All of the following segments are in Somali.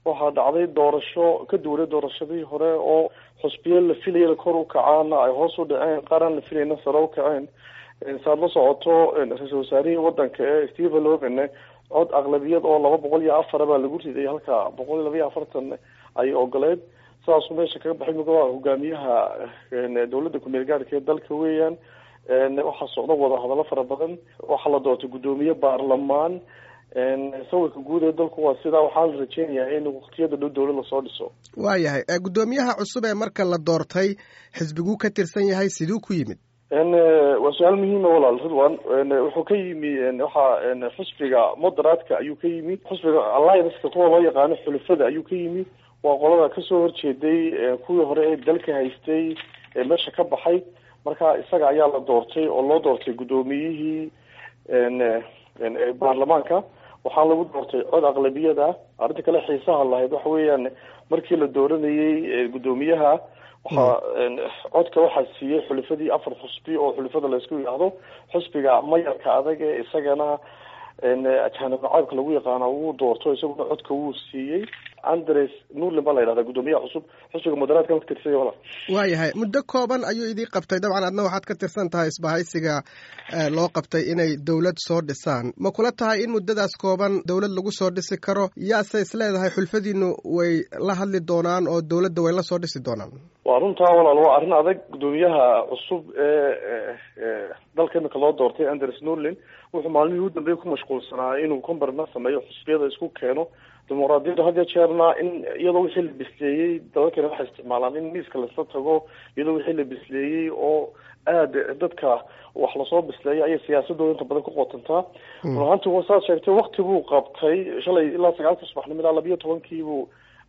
waxaa dhacday doorasho ka duwanay doorashadii hore oo xusbiyo la filayana kor u kacaana ay hoos u dhaceen qaran la filayna sare u kaceen saad la socoto ra-iisul wasaarihii wadanka ee Stephen Loven cod aqlabiyad oo 204 baa lagu riday halka 140 ay ogoleed saas meesha kaga baxay magaca hogaamiyaha dawladda ku meel gaarka ee dalka weeyaan waxaa socda wada hadallo fara badan waxaa la doortay gudoomiye baarlamaan sawirka guud ee dalku waa sidaa waxaa la rajeynayaa in waqtiyada dhow dawlad lasoo dhiso waayahay gudoomiyaha cusub ee marka la doortay xisbiguu ka tirsan yahay siduu ku yimid waa su-aal muhiima walaal Ridwan wuxuu ka yimi waxaa xisbiga moderaadka ayuu ka yimi xisbiga alliance kuwa loo yaqaano xulafada ayuu ka yimi waa qolada kasoo horjeeday kuwii hore ee dalka haystay meesha ka baxay marka isaga ayaa la doortay oo loo doortay gudoomiyihii baarlamaanka waxaa lagu doortay cod aqlabiyad ah arrinta kale xiisaha lahayd waxa weeyaan markii la dooranayay gudoomiyaha waxaa codka waxaa siiyey xulafadii 4 xusbi oo xulafada la isku yiraahdo xusbiga mayalka adag ee isagana ajaanib caabka lagu yaqaano uu doorto isaguna codka uu siiyey Andres Nuland baa la yiraahdaa gudoomiyaha cusub xusbiga moderaadka ka tirsan wala waayahay muddo kooban ayuu idii qabtay dabcan adna waxaad ka tirsan tahay isbahaysiga loo qabtay inay dawlad soo dhisaan ma kula tahay in muddadaas kooban dawlad lagu soo dhisi karo yaase isleedahay xulfadiinu way la hadli doonaan oo dawladda way la soo dhisi doonaan waa runtaa walaal waa arrin adag gudoomiyaha cusub ee dalka imika loo doortay Andres Nuland wuxuu maalmihii u dambeeyay ku mashquulsanaa inuu compromise sameeyo xusbiyada isku keeno dimuqraadiyadda had iyo jeerna in iyadoo wixii la bisleeyey dalalkana waxay isticmaalaan in miiska lasla tago iyadoo wixii la bisleeyey oo aada dadka wax lasoo bisleeya ayay siyaasadooda inta badan ku qotantaa run ahaantii saad sheegtay wakti buu qabtay shalay ilaa 9 subaxnimo ilaa 12 buu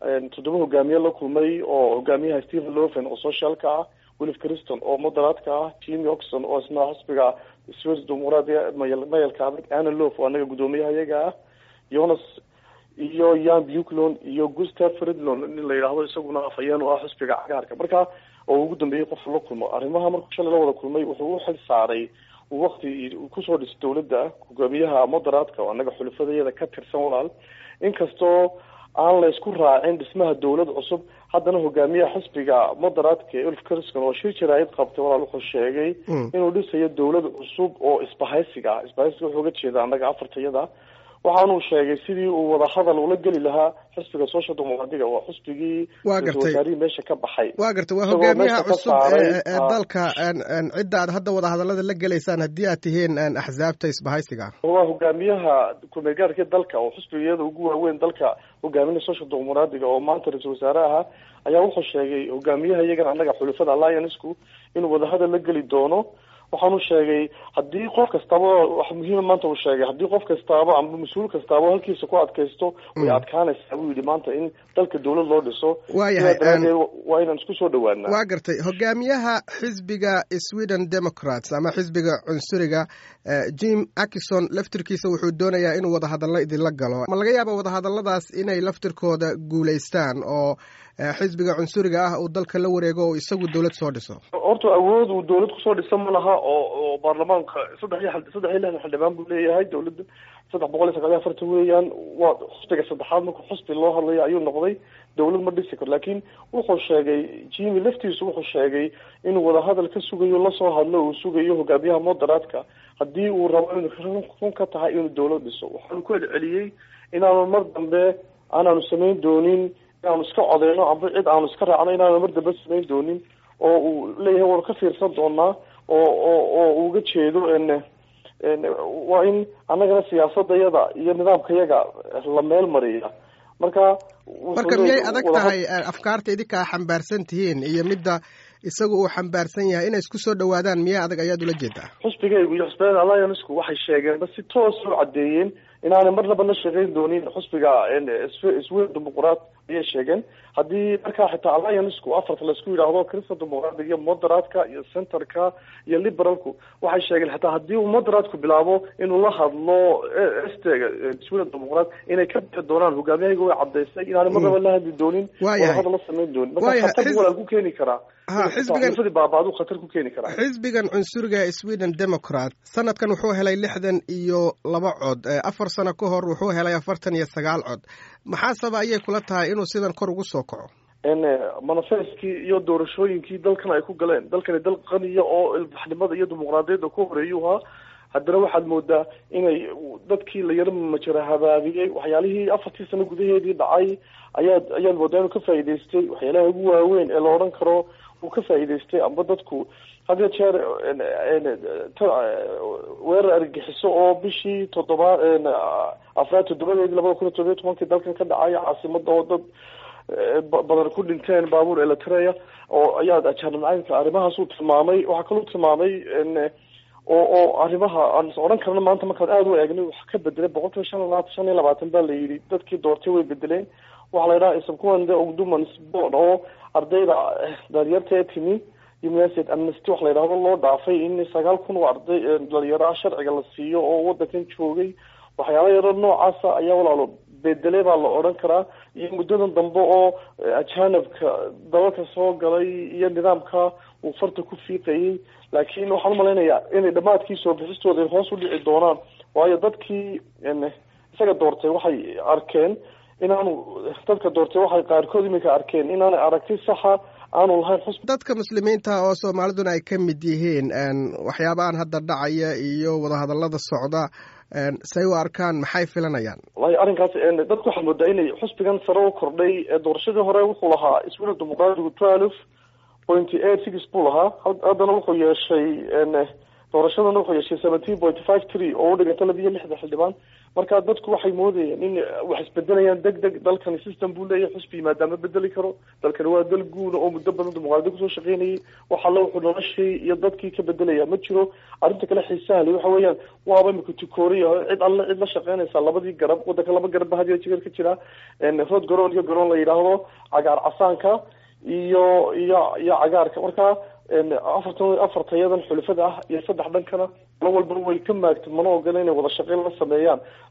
7 hogaamiye la kulmay oo hogaamiyaha Stephen Loven oo socialka ah Wilf Criston oo moderaadka ah Jimmy Oxon oo isna xisbiga Swedish dimuqraadiga mayalka adag Anna Loof oo anaga gudoomiyaha iyaga ah Jonas iyo Jan Björklund iyo Gustav Fridolin in la yiraahdo isaguna afayeen oo ah xisbiga cagaarka marka oo ugu dambeeyay qof la kulmo arrimaha markuu shalay la wada kulmay wuxuu u xil saaray waqti ku soo dhis dawladda hogaamiyaha moderaadka oo anaga xulafadayada ka tirsan walaal inkastoo aan la isku raacin dhismaha dawlad cusub haddana hogaamiyaha xisbiga moderaadka Ulf Kristersson oo shir jaraa'id qabtay walaal wuxuu sheegay inuu dhisayo dawlad cusub oo isbahaysiga wuxuu uga jeedaa anaga afartayada waxaanu sheegay sidii uu wada hadal ula geli lahaa xisbiga social democratic oo xisbigii wasaarihii meesha ka baxay waa gartay waa hogaamiyaha cusub ee dalka cidda aad hadda wada hadallada la gelaysaan haddii aad tihiin axsaabta isbahaysiga waa hogaamiyaha ku-meelgaarka dalka oo xisbigiyada ugu waaweyn dalka hogaaminaya social democratic oo maanta ra-iisul wasaare ahaa ayaa wuxuu sheegay hogaamiyaha iyagana annaga xulafada alliance-ku inuu wada hadal la geli doono waxaanu sheegay haddii qof kastaba wax muhiima maanta uu sheegay haddii qof kastaba ama mas-uul kastaba halkiisa ku adkaysto way adkaanaysaa buu yidhi maanta in dalka dawlad loo dhiso waa inaan isku soo dhawaanaa waa gartay hogaamiyaha xisbiga Sweden Democrats ama xisbiga cunsuriga Jim Ackison laftirkiisa wuxuu doonayaa inuu wada hadallo idinla galo ma laga yaaba wada hadalladaas inay laftirkooda guulaystaan oo xisbiga cunsuriga ah uu dalka la wareego oo isagu dawlad soo dhiso horta awood uu dawlad kusoo dhiso ma laha oo baarlamaanka 3 xildhibaan buu leeyahay dawladda 394 weeyaan waa xisbiga saddexaad markuu xisbi loo hadlayo ayuu noqday dawlad ma dhisi karo laakiin wuxuu sheegay Jimmy laftiisu wuxuu sheegay inuu wada hadal ka sugayo la soo hadlo uu sugayo hogaamiyaha moderaadka haddii uu rabo inuu run ka tahay inuu dawlad dhiso waxaanu ku celceliyey inaanu mar dambe aanaanu samayn doonin inaanu iska codeyno amba cid aanu iska raacno inaanu mar dambe samayn doonin oo uu leeyahay waan ka fiirsan doonaa oo uga jeedo waa in annagana siyaasadayada iyo nidaamkayaga la meel mariya marka miyay adag tahay afkaarta idinkaa xambaarsan tihiin iyo midda isaga uu xambaarsan yahay inay isku soo dhawaadaan miyaa adag ayaad ula jeedaa xusbigaygu iyo xusbiyada alliance-ku waxay sheegeen si toos u caddeeyeen inaanay marnaba la shaqayn doonin xusbiga Sweden dimuqraad ayay sheegeen haddii markaa xitaa alliance-ku afarta la isku yidhaahdo Christian Democratic iyo moderaadka iyo centerka iyo liberalku waxay sheegeen xitaa haddii uu moderaadku bilaabo inuu la hadlo stega Sweden dimuqraad inay ka bixi doonaan hogaamiyahayga way caddaysay inaanay marnaba la hadli doonin oo hadal la samayn doonin marka khatar walaal ku keeni karaa xisbigan cunsuriga Sweden Democrat sanadkan wuxuu helay 62 cod 4 sano ka hor wuxuu helay 49 cod maxaa sababa ayay kula tahay inuu sidan kor ugu soo kaco manifestkii iyo doorashooyinkii dalkan ay ku galeen dalkani dal qaniya oo ilbaxnimada iyo dimuqraadiyadda ku horeeyuu ahaa haddana waxaad moodaa inay dadkii la yaro majara habaabiyey waxyaalihii 4 sano gudaheedii dhacay ayaad moodaa inuu ka faa'iidaystay waxyaalaha ugu waaweyn ee la odhan karo uu ka faa'iidaystay amba dadku had iyo jeer weerar argagixiso oo bishii 7 Afraad 2017 dalkan ka dhacay caasimada oo dad badan ku dhinteen baabuur eletrea oo ayaa ajaanibcaynka arrimahaas uu tilmaamay waxaa kaloo tilmaamay oo arrimaha aan odhan karno maanta markaan aada u eegnay wax ka bedelay 525 baa la yidhi dadkii doortay way bedeleen waxaa la yidhaha isabkuwande ogdumans board oo ardayda dhalinyarta ee timi university amnesty wax la yidhahdo loo dhaafay in 9,000 oo arday dhalinyaro sharciga la siiyo oo wadankan joogay waxyaala yaro noocaasa ayaa walaalo bedele baa la odhan karaa iyo muddadan dambe oo ajaanibka dalalka soo galay iyo nidaamka uu farta ku fiiqayay laakiin waxaan umalaynayaa inay dhammaadkii soo bixistooda ay hoos u dhici doonaan waayo dadkii isaga doortay waxay arkeen inaanu dadka doortay waxay qaarkood iminka arkeen inaanay aragti saxa aanu lahayn dadka muslimiinta oo soomaaliduna ay ka mid yihiin waxyaabahan hadda dhacaya iyo wadahadallada socda say u arkaan maxay filanayaan wallahi arrinkaas dadku waxaa moodaa inay xusbigan sare u kordhay doorashadii hore wuxuu lahaa iswina dimuqraadigu 12.86 buu lahaa haddana wuxuu yeeshay doorashadana wuxuu yeeshay 17.53 oo u dhiganta 260 xildhibaan marka dadku waxay moodayeen in wax isbedelayaan degdeg dalkani system buu leeyahay xusbi maadaama bedeli karo dalkani waa dal guuna oo muddo badan dimuqraadi kusoo shaqeynayay waxa la wuxuu noloshii iyo dadkii ka bedelaya ma jiro arrinta kale xiisaha leh waxa weeyaan waaba imika tukooriya cid la shaqeynaysa labadii garab wadanka laba garab hadiyo jeer ka jira rood garoon iyo garoon la yidhaahdo cagaar casaanka iyo cagaarka marka afartayadan xulafada ah iyo 3 dhankana la walba way ka maagtay mana ogola inay wada shaqeyn la sameeyaan